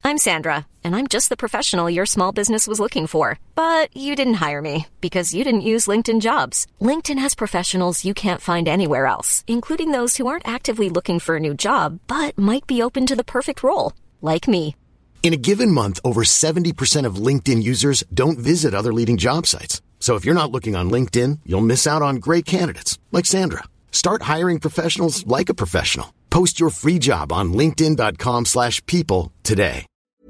I'm Sandra, and I'm just the professional your small business was looking for. But you didn't hire me because you didn't use LinkedIn Jobs. LinkedIn has professionals you can't find anywhere else, including those who aren't actively looking for a new job, but might be open to the perfect role, like me. In a given month, over 70% of LinkedIn users don't visit other leading job sites. So if you're not looking on LinkedIn, you'll miss out on great candidates like Sandra. Start hiring professionals like a professional. Post your free job on linkedin.com/people today.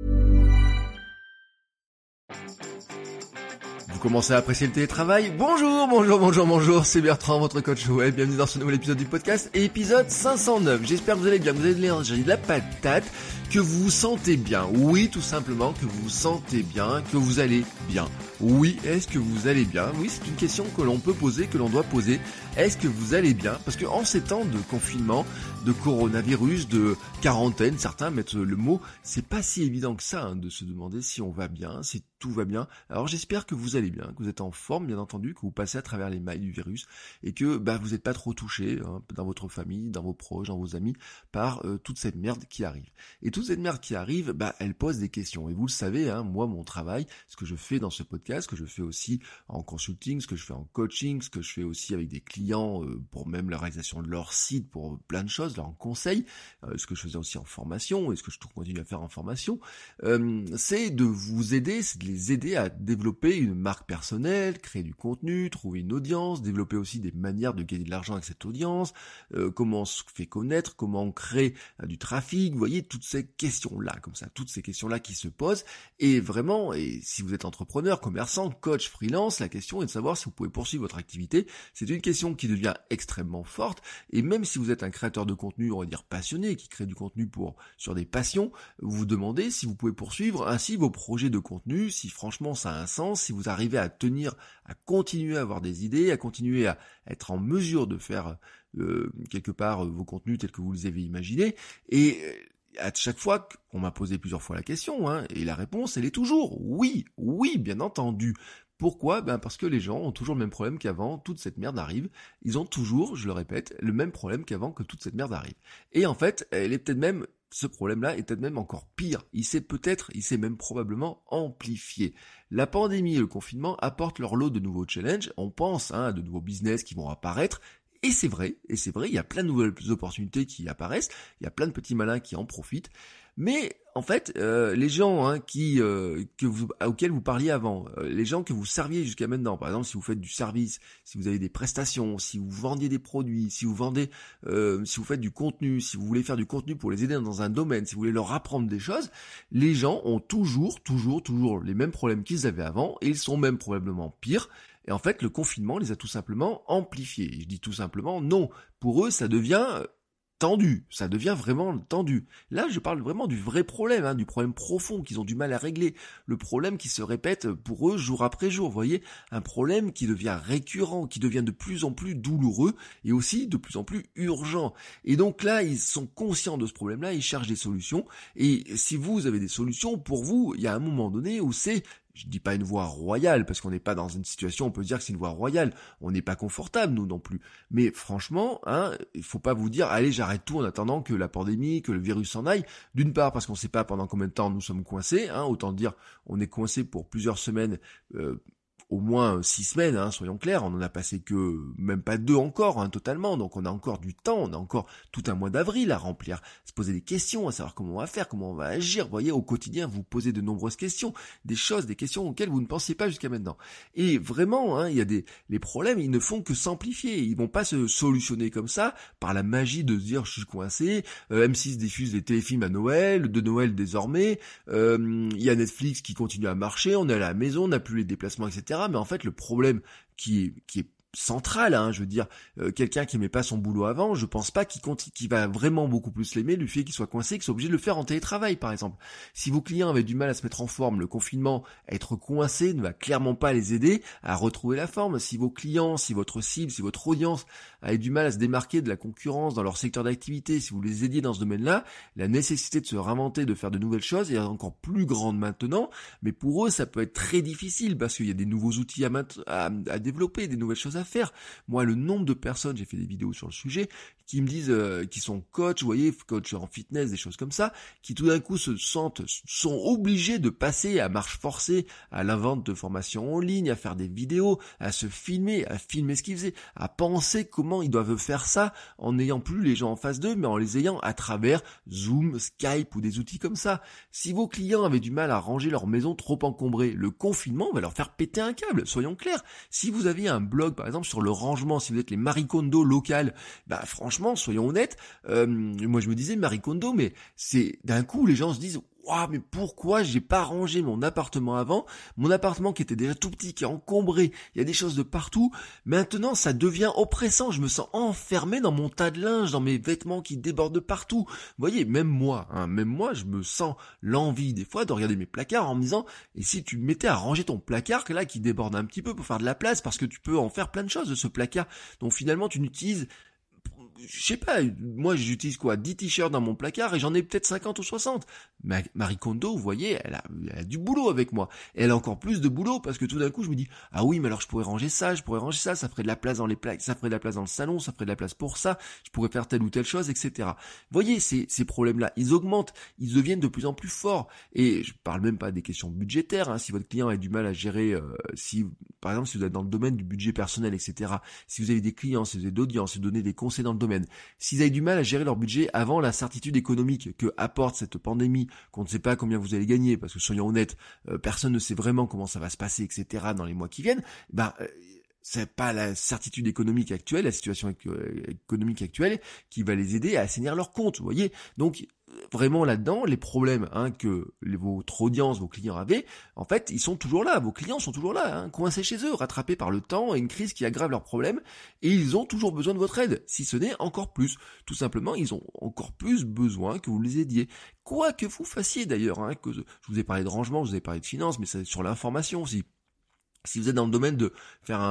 Vous commencez à apprécier le télétravail? Bonjour, c'est Bertrand, votre coach web. Bienvenue dans ce nouvel épisode du podcast, épisode 509. J'espère que vous allez bien, que vous avez de l'énergie, de la patate, que vous vous sentez bien. Oui, tout simplement, que vous vous sentez bien, que vous allez bien. Oui, est-ce que vous allez bien? Oui, c'est une question que l'on peut poser, que l'on doit poser. Est-ce que vous allez bien? Parce que en ces temps de confinement, de coronavirus, de quarantaine, certains mettent le mot, c'est pas si évident que ça, de se demander si on va bien, si tout va bien. Alors j'espère que vous allez bien, que vous êtes en forme, bien entendu, que vous passez à travers les mailles du virus et que vous n'êtes pas trop touché dans votre famille, dans vos proches, dans vos amis, par toute cette merde qui arrive. Et toute cette merde qui arrive, elle pose des questions. Et vous le savez, moi, mon travail, ce que je fais dans ce podcast, ce que je fais aussi en consulting, ce que je fais en coaching, ce que je fais aussi avec des clients pour même la réalisation de leur site, pour plein de choses, leur conseil, ce que je faisais aussi en formation et ce que je continue à faire en formation, c'est de vous aider, c'est de les aider à développer une marque personnelle, créer du contenu, trouver une audience, développer aussi des manières de gagner de l'argent avec cette audience, comment on se fait connaître, comment on crée du trafic, vous voyez, toutes ces questions-là, comme ça, toutes ces questions-là qui se posent, et vraiment, et si vous êtes entrepreneur, commerçant, coach, freelance, la question est de savoir si vous pouvez poursuivre votre activité. C'est une question qui devient extrêmement forte, et même si vous êtes un créateur de contenu, on va dire passionné, qui crée du contenu sur des passions, vous vous demandez si vous pouvez poursuivre ainsi vos projets de contenu, si franchement ça a un sens, si vous arrivez à tenir, à continuer à avoir des idées, à continuer à être en mesure de faire quelque part vos contenus tels que vous les avez imaginés, et à chaque fois qu'on m'a posé plusieurs fois la question, et la réponse elle est toujours oui, bien entendu. Pourquoi? Parce que les gens ont toujours le même problème qu'avant toute cette merde arrive. Ils ont toujours, je le répète, le même problème qu'avant que toute cette merde arrive. Et en fait, ce problème-là est peut-être même encore pire. Il s'est même probablement amplifié. La pandémie et le confinement apportent leur lot de nouveaux challenges. On pense à de nouveaux business qui vont apparaître. Et c'est vrai, il y a plein de nouvelles opportunités qui apparaissent, il y a plein de petits malins qui en profitent, mais en fait, les gens auxquels vous parliez avant, les gens que vous serviez jusqu'à maintenant, par exemple si vous faites du service, si vous avez des prestations, si vous vendiez des produits, si vous faites du contenu, si vous voulez faire du contenu pour les aider dans un domaine, si vous voulez leur apprendre des choses, les gens ont toujours les mêmes problèmes qu'ils avaient avant, et ils sont même probablement pires. Et en fait, le confinement les a tout simplement amplifiés. Et je dis tout simplement non. Pour eux, ça devient tendu. Ça devient vraiment tendu. Là, je parle vraiment du vrai problème, du problème profond qu'ils ont du mal à régler. Le problème qui se répète pour eux jour après jour. Vous voyez, un problème qui devient récurrent, qui devient de plus en plus douloureux et aussi de plus en plus urgent. Et donc là, ils sont conscients de ce problème-là, ils cherchent des solutions. Et si vous avez des solutions, pour vous, il y a un moment donné où je dis pas une voie royale, parce qu'on n'est pas dans une situation, on peut dire que c'est une voie royale. On n'est pas confortable, nous non plus. Mais franchement, il faut pas vous dire, allez, j'arrête tout en attendant que la pandémie, que le virus s'en aille. D'une part, parce qu'on sait pas pendant combien de temps nous sommes coincés. Autant dire, on est coincé pour plusieurs semaines, au moins 6 semaines, soyons clairs, on en a passé que même pas 2 encore, totalement, donc on a encore du temps, on a encore tout un mois d'avril à remplir, se poser des questions, à savoir comment on va faire, comment on va agir, vous voyez, au quotidien, vous posez de nombreuses questions, des questions auxquelles vous ne pensiez pas jusqu'à maintenant. Et vraiment, il y a les problèmes, ils ne font que s'amplifier, ils vont pas se solutionner comme ça, par la magie de se dire, je suis coincé, M6 diffuse des téléfilms de Noël désormais, il y a Netflix qui continue à marcher, on est à la maison, on n'a plus les déplacements, etc. Mais en fait, le problème qui est central, je veux dire, quelqu'un qui aimait pas son boulot avant, je pense pas qu'il va vraiment beaucoup plus l'aimer, le fait qu'il soit coincé, qu'il soit obligé de le faire en télétravail, par exemple. Si vos clients avaient du mal à se mettre en forme, le confinement, à être coincé ne va clairement pas les aider à retrouver la forme. Si vos clients, si votre cible, si votre audience avaient du mal à se démarquer de la concurrence dans leur secteur d'activité, si vous les aidiez dans ce domaine-là, la nécessité de se réinventer, de faire de nouvelles choses est encore plus grande maintenant, mais pour eux, ça peut être très difficile parce qu'il y a des nouveaux outils à développer, des nouvelles choses à faire. Moi, le nombre de personnes, j'ai fait des vidéos sur le sujet, qui me disent, qui sont coach, vous voyez, coach en fitness, des choses comme ça, qui tout d'un coup sont obligés de passer à marche forcée à la vente de formations en ligne, à faire des vidéos, à se filmer, à filmer ce qu'ils faisaient, à penser comment ils doivent faire ça en n'ayant plus les gens en face d'eux, mais en les ayant à travers Zoom, Skype ou des outils comme ça. Si vos clients avaient du mal à ranger leur maison trop encombrée, le confinement va leur faire péter un câble, soyons clairs. Si vous aviez un blog, par exemple, sur le rangement, si vous êtes les Marie Kondo locales, franchement, soyons honnêtes, moi je me disais Marie Kondo, mais c'est d'un coup, les gens se disent waouh, mais pourquoi j'ai pas rangé mon appartement avant? Mon appartement qui était déjà tout petit, qui est encombré, il y a des choses de partout. Maintenant, ça devient oppressant. Je me sens enfermé dans mon tas de linge, dans mes vêtements qui débordent de partout. Vous voyez, même moi, je me sens l'envie des fois de regarder mes placards en me disant, et si tu me mettais à ranger ton placard, là, qui déborde un petit peu pour faire de la place, parce que tu peux en faire plein de choses de ce placard. Donc finalement, tu n'utilises, je sais pas, moi j'utilise 10 t-shirts dans mon placard et j'en ai peut-être 50 ou 60. Marie Kondo, vous voyez, elle a du boulot avec moi. Et elle a encore plus de boulot parce que tout d'un coup je me dis, ah oui, mais alors je pourrais ranger ça, ça ferait de la place dans les plaques, ça ferait de la place dans le salon, ça ferait de la place pour ça, je pourrais faire telle ou telle chose, etc. Vous voyez, ces problèmes-là, ils augmentent, ils deviennent de plus en plus forts. Et je parle même pas des questions budgétaires, si votre client a du mal à gérer, par exemple, si vous êtes dans le domaine du budget personnel, etc., si vous avez des clients, si vous avez d'audience, si vous donnez des conseils dans le domaine, s'ils avaient du mal à gérer leur budget avant la certitude économique que apporte cette pandémie, qu'on ne sait pas combien vous allez gagner, parce que soyons honnêtes, personne ne sait vraiment comment ça va se passer, etc., dans les mois qui viennent, c'est pas la certitude économique actuelle, la situation économique actuelle qui va les aider à assainir leurs comptes, vous voyez. Donc vraiment là-dedans, les problèmes que votre audience, vos clients avaient, en fait, ils sont toujours là, vos clients sont toujours là, coincés chez eux, rattrapés par le temps et une crise qui aggrave leurs problèmes, et ils ont toujours besoin de votre aide, si ce n'est encore plus. Tout simplement, ils ont encore plus besoin que vous les aidiez. Quoi que vous fassiez d'ailleurs, que je vous ai parlé de rangement, je vous ai parlé de finance, mais c'est sur l'information aussi. Si vous êtes dans le domaine de faire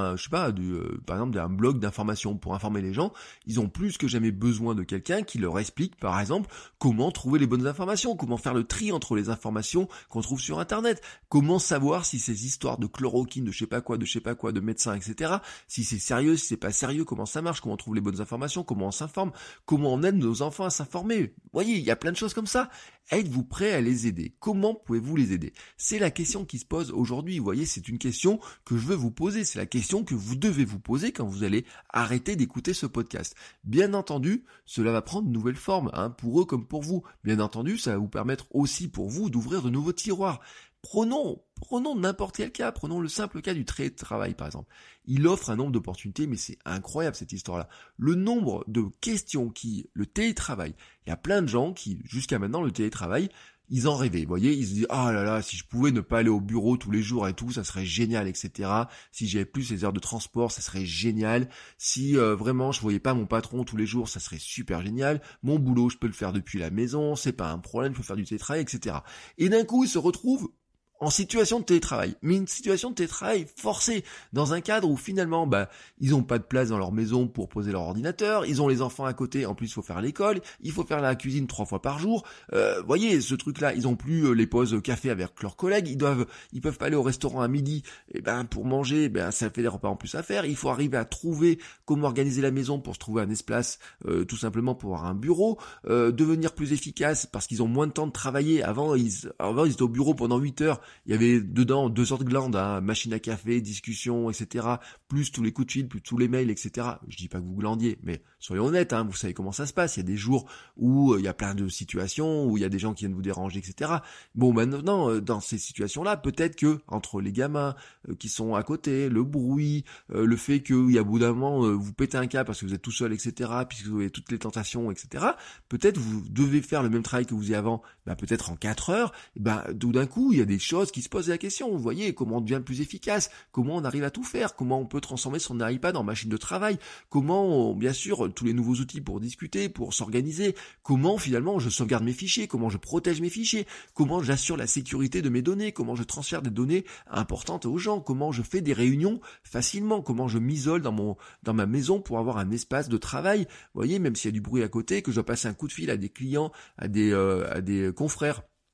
par exemple un blog d'information pour informer les gens, ils ont plus que jamais besoin de quelqu'un qui leur explique, par exemple, comment trouver les bonnes informations, comment faire le tri entre les informations qu'on trouve sur Internet, comment savoir si ces histoires de chloroquine, de je sais pas quoi, de médecins, etc., si c'est sérieux, si c'est pas sérieux, comment ça marche, comment on trouve les bonnes informations, comment on s'informe, comment on aide nos enfants à s'informer. Vous voyez, il y a plein de choses comme ça. Êtes-vous prêt à les aider? Comment pouvez-vous les aider? C'est la question qui se pose aujourd'hui. Vous voyez, c'est une question que je veux vous poser. C'est la question que vous devez vous poser quand vous allez arrêter d'écouter ce podcast. Bien entendu, cela va prendre de nouvelles formes, pour eux comme pour vous. Bien entendu, ça va vous permettre aussi pour vous d'ouvrir de nouveaux tiroirs. Prenons n'importe quel cas, prenons le simple cas du télétravail par exemple. Il offre un nombre d'opportunités, mais c'est incroyable cette histoire-là. Le nombre de questions le télétravail, il y a plein de gens qui, jusqu'à maintenant, le télétravail, ils en rêvaient, vous voyez, ils se disent « Ah là là, si je pouvais ne pas aller au bureau tous les jours et tout, ça serait génial, etc. Si j'avais plus ces heures de transport, ça serait génial. Si vraiment je voyais pas mon patron tous les jours, ça serait super génial. Mon boulot, je peux le faire depuis la maison, c'est pas un problème, je peux faire du télétravail, etc. » Et d'un coup, ils se retrouvent en situation de télétravail, mais une situation de télétravail forcée, dans un cadre où finalement, ils ont pas de place dans leur maison pour poser leur ordinateur, ils ont les enfants à côté, en plus il faut faire l'école, il faut faire la cuisine 3 fois par jour, voyez, ce truc-là, ils ont plus les pauses café avec leurs collègues, ils peuvent pas aller au restaurant à midi, pour manger, ça fait des repas en plus à faire, il faut arriver à trouver comment organiser la maison pour se trouver un espace, tout simplement pour avoir un bureau, devenir plus efficace parce qu'ils ont moins de temps de travailler, avant ils étaient au bureau pendant 8 heures, il y avait dedans 2 sortes de glandes, machine à café, discussion, etc. Plus tous les coups de fil, plus tous les mails, etc. Je dis pas que vous glandiez, mais soyons honnêtes, vous savez comment ça se passe. Il y a des jours où il y a plein de situations, où il y a des gens qui viennent vous déranger, etc. Bon, maintenant, dans ces situations-là, peut-être que entre les gamins qui sont à côté, le bruit, le fait qu'il y a au bout d'un moment, vous pétez un câble parce que vous êtes tout seul, etc., puisque vous avez toutes les tentations, etc., peut-être vous devez faire le même travail que vous faisiez avant, peut-être en 4 heures, tout d'un coup, il y a des choses qui se posent la question, vous voyez, comment on devient plus efficace, comment on arrive à tout faire, comment on peut transformer son iPad en machine de travail, comment, bien sûr, tous les nouveaux outils pour discuter, pour s'organiser, comment finalement je sauvegarde mes fichiers, comment je protège mes fichiers, comment j'assure la sécurité de mes données, comment je transfère des données importantes aux gens, comment je fais des réunions facilement, comment je m'isole dans ma maison pour avoir un espace de travail, vous voyez, même s'il y a du bruit à côté, que je dois passer un coup de fil à des clients, à des confrères,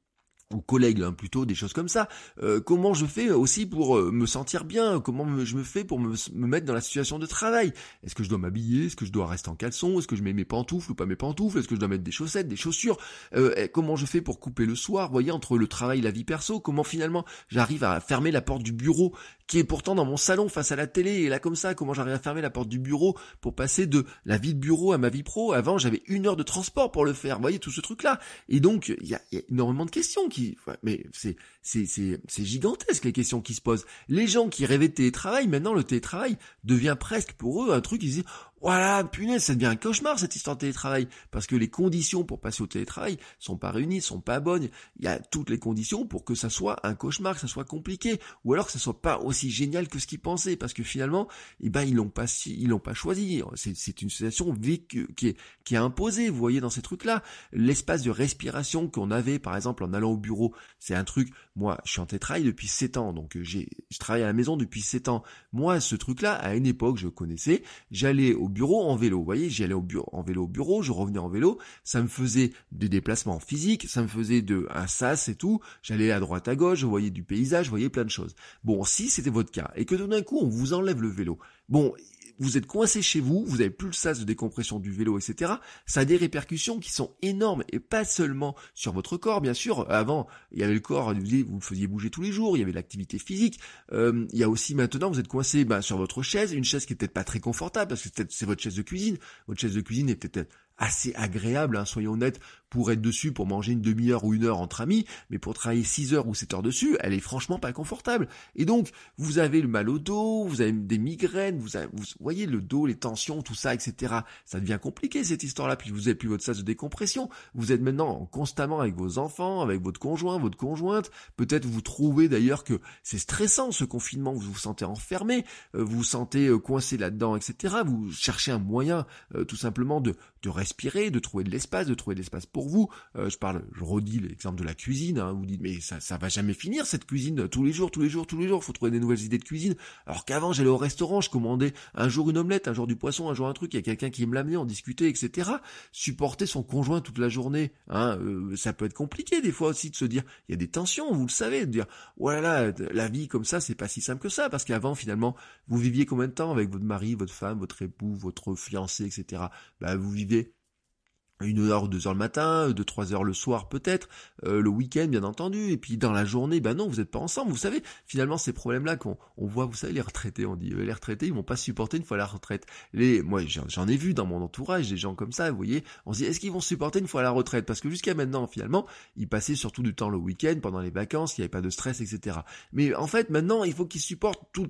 ou collègues plutôt, des choses comme ça. Comment je fais aussi pour me sentir bien, je me fais pour me mettre dans la situation de travail. Est-ce que je dois m'habiller, est-ce que je dois rester en caleçon, est-ce que je mets mes pantoufles ou pas mes pantoufles, est-ce que je dois mettre des chaussettes, des chaussures, comment je fais pour couper le soir, vous voyez, entre le travail et la vie perso, comment finalement j'arrive à fermer la porte du bureau qui est pourtant dans mon salon face à la télé, et là comme ça, comment j'arrive à fermer la porte du bureau pour passer de la vie de bureau à ma vie pro. Avant j'avais 1 heure de transport pour le faire, vous voyez, tout ce truc là, et donc il y a énormément de questions mais c'est gigantesque les questions qui se posent. Les gens qui rêvaient de télétravail, maintenant le télétravail devient presque pour eux un truc, ils se disent voilà, punaise, ça devient un cauchemar cette histoire de télétravail, parce que les conditions pour passer au télétravail sont pas réunies, sont pas bonnes. Il y a toutes les conditions pour que ça soit un cauchemar, que ça soit compliqué, ou alors que ça soit pas aussi génial que ce qu'ils pensaient, parce que finalement, ils l'ont pas choisi. C'est une situation qui est imposée, vous voyez, dans ces trucs-là. L'espace de respiration qu'on avait, par exemple, en allant au bureau, c'est un truc. Moi, je suis en télétravail depuis 7 ans, donc je travaille à la maison depuis 7 ans. Moi, ce truc-là, à une époque, je connaissais. J'allais au bureau en vélo, vous voyez, j'y allais en vélo au bureau, je revenais en vélo, ça me faisait des déplacements physiques, ça me faisait un sas et tout, j'allais à droite à gauche, je voyais du paysage, je voyais plein de choses. Bon, si c'était votre cas, et que tout d'un coup on vous enlève le vélo, bon, vous êtes coincé chez vous, vous avez plus le sas de décompression du vélo, etc. Ça a des répercussions qui sont énormes, et pas seulement sur votre corps, bien sûr. Avant, il y avait le corps, vous le faisiez bouger tous les jours, il y avait l'activité physique. Il y a aussi maintenant, vous êtes coincé sur votre chaise, une chaise qui est peut-être pas très confortable, parce que c'est votre chaise de cuisine. Votre chaise de cuisine est peut-être assez agréable, soyons honnêtes, pour être dessus, pour manger une demi-heure ou 1 heure entre amis, mais pour travailler 6 heures ou 7 heures dessus, elle est franchement pas confortable. Et donc, vous avez le mal au dos, vous avez des migraines, vous voyez le dos, les tensions, tout ça, etc. Ça devient compliqué cette histoire-là, puis vous avez plus votre sas de décompression, vous êtes maintenant constamment avec vos enfants, avec votre conjoint, votre conjointe, peut-être vous trouvez d'ailleurs que c'est stressant ce confinement, vous vous sentez enfermé, vous vous sentez coincé là-dedans, etc. Vous cherchez un moyen tout simplement de respirer, de trouver de l'espace pour vous. Je redis l'exemple de la cuisine, vous dites mais ça va jamais finir cette cuisine, tous les jours, faut trouver des nouvelles idées de cuisine. Alors qu'avant j'allais au restaurant, je commandais un jour une omelette, un jour du poisson, un jour un truc, il y a quelqu'un qui me l'amenait, on discutait, etc. Supporter son conjoint toute la journée, ça peut être compliqué des fois aussi de se dire, il y a des tensions, vous le savez, de dire, oh là là, la vie comme ça, c'est pas si simple que ça, parce qu'avant finalement, vous viviez combien de temps avec votre mari, votre femme, votre époux, votre fiancé, etc. Vous vivez 1 heure ou 2 heures le matin, 2-3 heures le soir peut-être, le week-end bien entendu, et puis dans la journée, non, vous n'êtes pas ensemble. Vous savez, finalement ces problèmes-là qu'on voit, vous savez, les retraités, on dit, les retraités, ils vont pas supporter une fois la retraite. Moi, j'en ai vu dans mon entourage des gens comme ça, vous voyez, on se dit, est-ce qu'ils vont supporter une fois la retraite? Parce que jusqu'à maintenant, finalement, ils passaient surtout du temps le week-end, pendant les vacances, il n'y avait pas de stress, etc. Mais en fait, maintenant, il faut qu'ils supportent tout le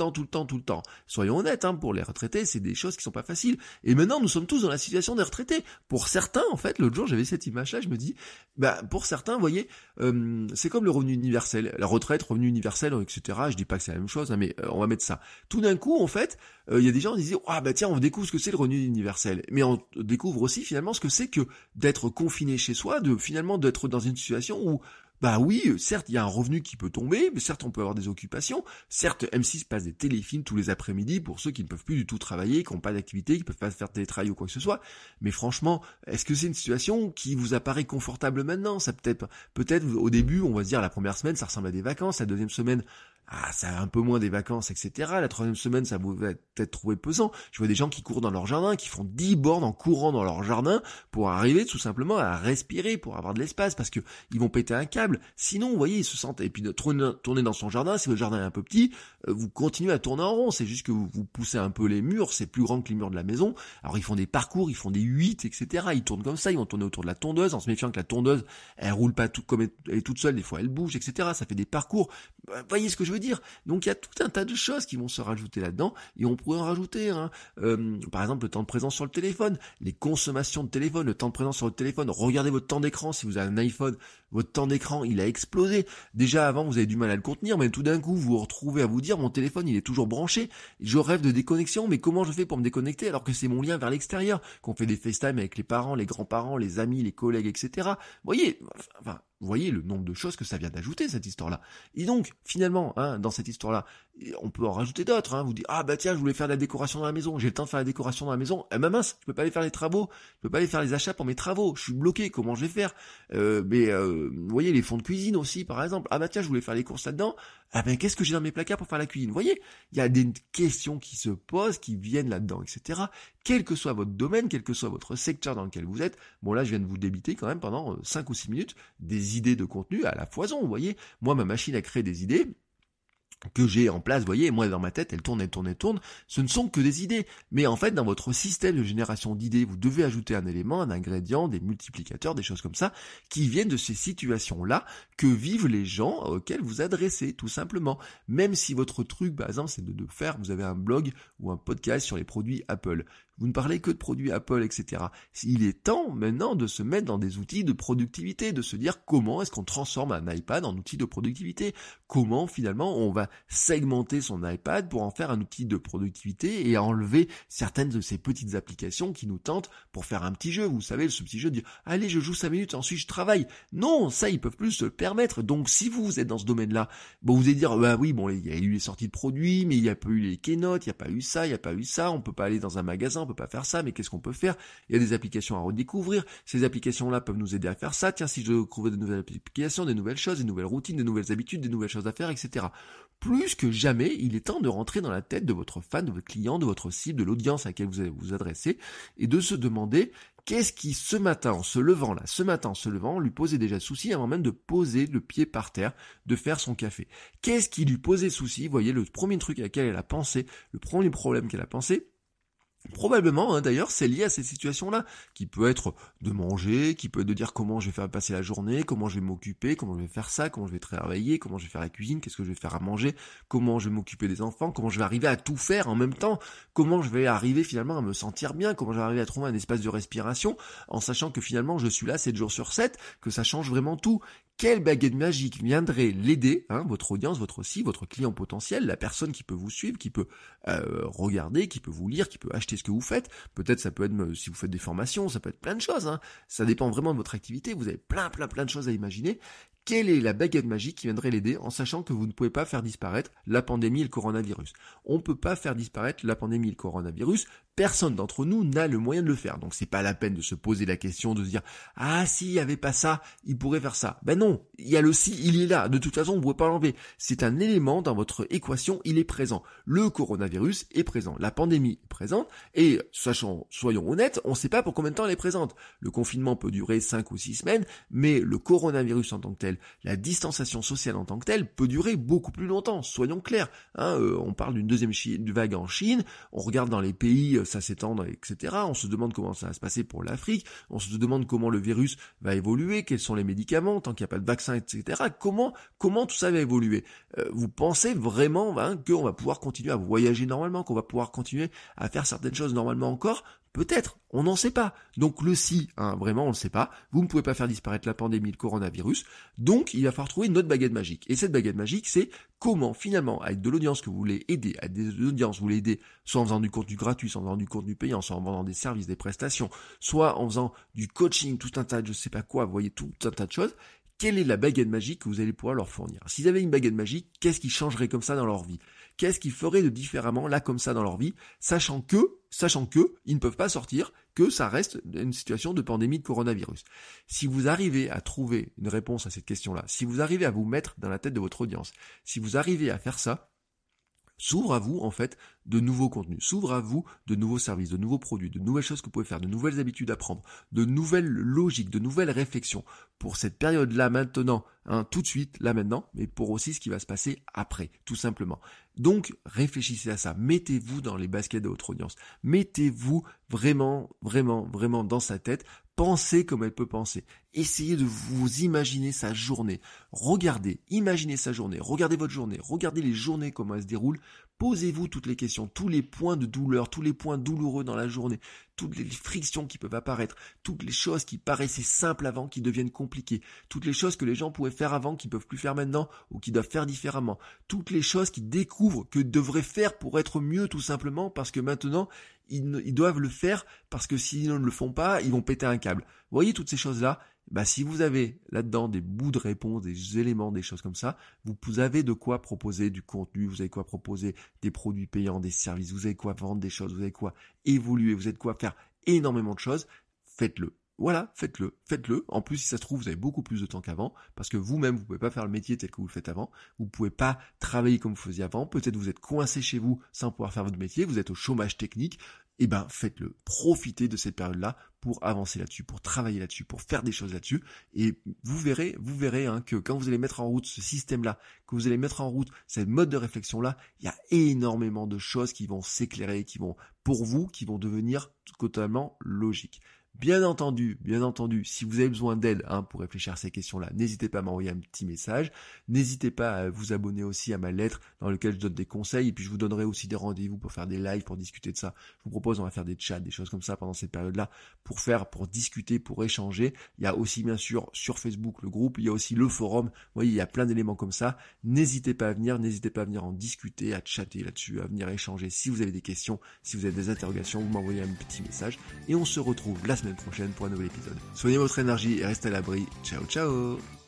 temps. Soyons honnêtes, pour les retraités, c'est des choses qui sont pas faciles. Et maintenant, nous sommes tous dans la situation des retraités. Pour certains, en fait, l'autre jour, j'avais cette image-là, je me dis, pour certains, vous voyez, c'est comme le revenu universel, la retraite, revenu universel, etc. Je dis pas que c'est la même chose, mais on va mettre ça. Tout d'un coup, en fait, il y a des gens qui disent, tiens, on découvre ce que c'est le revenu universel. Mais on découvre aussi, finalement, ce que c'est que d'être confiné chez soi, finalement, d'être dans une situation où, oui, certes, il y a un revenu qui peut tomber, mais certes, on peut avoir des occupations. Certes, M6 passe des téléfilms tous les après-midi pour ceux qui ne peuvent plus du tout travailler, qui n'ont pas d'activité, qui ne peuvent pas faire télétravail ou quoi que ce soit. Mais franchement, est-ce que c'est une situation qui vous apparaît confortable maintenant? Ça peut-être au début, on va se dire, la première semaine, ça ressemble à des vacances. La deuxième semaine, ça a un peu moins des vacances, etc. La troisième semaine, ça vous va peut-être trouver pesant. Je vois des gens qui courent dans leur jardin, qui font 10 bornes en courant dans leur jardin pour arriver tout simplement à respirer, pour avoir de l'espace, parce que ils vont péter un câble. Sinon, vous voyez, ils se sentent, et puis de tourner dans son jardin, si votre jardin est un peu petit, vous continuez à tourner en rond. C'est juste que vous poussez un peu les murs, c'est plus grand que les murs de la maison. Alors ils font des parcours, ils font des 8, etc. Ils tournent comme ça, ils vont tourner autour de la tondeuse, en se méfiant que la tondeuse, elle roule pas tout comme elle est toute seule, des fois elle bouge, etc. Ça fait des parcours. Vous voyez ce que je veux dire? Donc il y a tout un tas de choses qui vont se rajouter là-dedans, et on pourrait en rajouter, par exemple le temps de présence sur le téléphone, les consommations de téléphone, le temps de présence sur le téléphone. Regardez votre temps d'écran, si vous avez un iPhone, votre temps d'écran il a explosé. Déjà avant vous avez du mal à le contenir, mais tout d'un coup vous vous retrouvez à vous dire, mon téléphone il est toujours branché, je rêve de déconnexion, mais comment je fais pour me déconnecter alors que c'est mon lien vers l'extérieur, qu'on fait des FaceTime avec les parents, les grands-parents, les amis, les collègues, etc. Vous voyez, Vous voyez le nombre de choses que ça vient d'ajouter, cette histoire-là. Et donc, finalement, dans cette histoire-là, on peut en rajouter d'autres. Vous dites, tiens, je voulais faire de la décoration dans la maison, j'ai le temps de faire la décoration dans la maison. Mince, je peux pas aller faire les travaux, je peux pas aller faire les achats pour mes travaux, je suis bloqué, comment je vais faire? Vous voyez, les fonds de cuisine aussi, par exemple. Tiens, je voulais faire les courses là-dedans. Qu'est-ce que j'ai dans mes placards pour faire la cuisine? Vous voyez, il y a des questions qui se posent, qui viennent là-dedans, etc. Quel que soit votre domaine, quel que soit votre secteur dans lequel vous êtes, bon là je viens de vous débiter quand même pendant 5 ou 6 minutes des idées de contenu à la foison, vous voyez. Moi ma machine à créer des idées que j'ai en place, vous voyez, moi dans ma tête, elle tourne, ce ne sont que des idées. Mais en fait, dans votre système de génération d'idées, vous devez ajouter un élément, un ingrédient, des multiplicateurs, des choses comme ça, qui viennent de ces situations-là que vivent les gens auxquels vous adressez, tout simplement. Même si votre truc, par exemple, c'est de faire, vous avez un blog ou un podcast sur les produits Apple. Vous ne parlez que de produits Apple, etc. Il est temps maintenant de se mettre dans des outils de productivité, de se dire comment est-ce qu'on transforme un iPad en outil de productivité, comment finalement on va segmenter son iPad pour en faire un outil de productivité et enlever certaines de ces petites applications qui nous tentent pour faire un petit jeu. Vous savez, ce petit jeu de dire « Allez, je joue 5 minutes, ensuite je travaille ». Non, ça, ils peuvent plus se le permettre. Donc, si vous êtes dans ce domaine-là, vous allez dire « oui, il y a eu les sorties de produits, mais il n'y a pas eu les keynotes, il n'y a pas eu ça, on peut pas aller dans un magasin, on peut pas faire ça, mais qu'est-ce qu'on peut faire? Il y a des applications à redécouvrir. Ces applications-là peuvent nous aider à faire ça. Tiens, si je trouve de nouvelles applications, des nouvelles choses, des nouvelles routines, des nouvelles habitudes, des nouvelles choses à faire, etc. Plus que jamais, il est temps de rentrer dans la tête de votre fan, de votre client, de votre cible, de l'audience à laquelle vous allez vous adresser et de se demander qu'est-ce qui, ce matin, en se levant, lui posait déjà souci avant même de poser le pied par terre, de faire son café. Qu'est-ce qui lui posait souci? Vous voyez, le premier truc à laquelle elle a pensé, le premier problème qu'elle a pensé, probablement, d'ailleurs, c'est lié à ces situations-là, qui peut être de manger, qui peut être de dire comment je vais faire passer la journée, comment je vais m'occuper, comment je vais faire ça, comment je vais travailler, comment je vais faire la cuisine, qu'est-ce que je vais faire à manger, comment je vais m'occuper des enfants, comment je vais arriver à tout faire en même temps, comment je vais arriver finalement à me sentir bien, comment je vais arriver à trouver un espace de respiration, en sachant que finalement je suis là 7 jours sur 7, que ça change vraiment tout. Quelle baguette magique viendrait l'aider, votre audience, votre cible, votre client potentiel, la personne qui peut vous suivre, qui peut regarder, qui peut vous lire, qui peut acheter ce que vous faites. Peut-être ça peut être si vous faites des formations, ça peut être plein de choses. Ça dépend vraiment de votre activité. Vous avez plein de choses à imaginer. Quelle est la baguette magique qui viendrait l'aider en sachant que vous ne pouvez pas faire disparaître la pandémie et le coronavirus? On ne peut pas faire disparaître la pandémie et le coronavirus. Personne d'entre nous n'a le moyen de le faire. Donc c'est pas la peine de se poser la question, de se dire « Ah, s'il n'y avait pas ça, il pourrait faire ça. » Ben non, il y a le si, il est là. De toute façon, vous ne pouvez pas l'enlever. C'est un élément dans votre équation, il est présent. Le coronavirus est présent. La pandémie est présente. Et soyons honnêtes, on ne sait pas pour combien de temps elle est présente. Le confinement peut durer 5 ou 6 semaines, mais le coronavirus en tant que tel, la distanciation sociale en tant que telle peut durer beaucoup plus longtemps, soyons clairs. On parle d'une deuxième vague en Chine, on regarde dans les pays, ça s'étend, etc. On se demande comment ça va se passer pour l'Afrique, on se demande comment le virus va évoluer, quels sont les médicaments, tant qu'il n'y a pas de vaccin, etc. Comment tout ça va évoluer? Vous pensez vraiment qu'on va pouvoir continuer à voyager normalement, qu'on va pouvoir continuer à faire certaines choses normalement encore? Peut-être, on n'en sait pas. Donc le si, vraiment on ne sait pas. Vous ne pouvez pas faire disparaître la pandémie, le coronavirus. Donc il va falloir trouver une autre baguette magique. Et cette baguette magique, c'est comment finalement, avec de l'audience que vous voulez aider, avec des audiences vous voulez aider, soit en faisant du contenu gratuit, soit en faisant du contenu payant, soit en vendant des services, des prestations, soit en faisant du coaching, tout un tas de je sais pas quoi, vous voyez, tout un tas de choses. Quelle est la baguette magique que vous allez pouvoir leur fournir? S'ils avaient une baguette magique, qu'est-ce qui changerait comme ça dans leur vie? Qu'est-ce qu'ils feraient de différemment là comme ça dans leur vie, sachant que ils ne peuvent pas sortir, que ça reste une situation de pandémie de coronavirus. Si vous arrivez à trouver une réponse à cette question-là, si vous arrivez à vous mettre dans la tête de votre audience, si vous arrivez à faire ça, s'ouvre à vous, en fait, de nouveaux contenus, s'ouvre à vous de nouveaux services, de nouveaux produits, de nouvelles choses que vous pouvez faire, de nouvelles habitudes à prendre, de nouvelles logiques, de nouvelles réflexions pour cette période-là maintenant, tout de suite, là maintenant, mais pour aussi ce qui va se passer après, tout simplement. Donc, réfléchissez à ça, mettez-vous dans les baskets de votre audience, mettez-vous vraiment dans sa tête, pensez comme elle peut penser, essayez de vous imaginer sa journée, imaginez sa journée, regardez votre journée, regardez les journées, comment elles se déroulent, posez-vous toutes les questions, tous les points de douleur, tous les points douloureux dans la journée, toutes les frictions qui peuvent apparaître, toutes les choses qui paraissaient simples avant qui deviennent compliquées, toutes les choses que les gens pouvaient faire avant qui peuvent plus faire maintenant ou qui doivent faire différemment, toutes les choses qu'ils découvrent que devraient faire pour être mieux tout simplement parce que maintenant ils doivent le faire parce que s'ils ne le font pas, ils vont péter un câble. voyez toutes ces choses-là, si vous avez là-dedans des bouts de réponse, des éléments, des choses comme ça, vous avez de quoi proposer du contenu, vous avez quoi proposer des produits payants, des services, vous avez quoi vendre des choses, vous avez quoi évoluer, vous avez de quoi faire énormément de choses, faites-le. Voilà, faites-le. En plus, si ça se trouve, vous avez beaucoup plus de temps qu'avant, parce que vous-même, vous pouvez pas faire le métier tel que vous le faites avant, vous pouvez pas travailler comme vous faisiez avant, peut-être vous êtes coincé chez vous sans pouvoir faire votre métier, vous êtes au chômage technique, faites-le. Profitez de cette période-là pour avancer là-dessus, pour travailler là-dessus, pour faire des choses là-dessus, et vous verrez que quand vous allez mettre en route ce système-là, que vous allez mettre en route cette mode de réflexion-là, il y a énormément de choses qui vont s'éclairer, qui vont devenir totalement logiques. Bien entendu, si vous avez besoin d'aide pour réfléchir à ces questions-là, n'hésitez pas à m'envoyer un petit message, n'hésitez pas à vous abonner aussi à ma lettre dans laquelle je donne des conseils, et puis je vous donnerai aussi des rendez-vous pour faire des lives, pour discuter de ça. Je vous propose, on va faire des chats, des choses comme ça pendant cette période-là, pour discuter, pour échanger. Il y a aussi bien sûr sur Facebook le groupe, il y a aussi le forum, vous voyez, il y a plein d'éléments comme ça. N'hésitez pas à venir en discuter, à chatter là-dessus, à venir échanger. Si vous avez des questions, si vous avez des interrogations, vous m'envoyez un petit message, et on se retrouve la semaine prochaine pour un nouvel épisode. Soignez votre énergie et restez à l'abri. Ciao, ciao!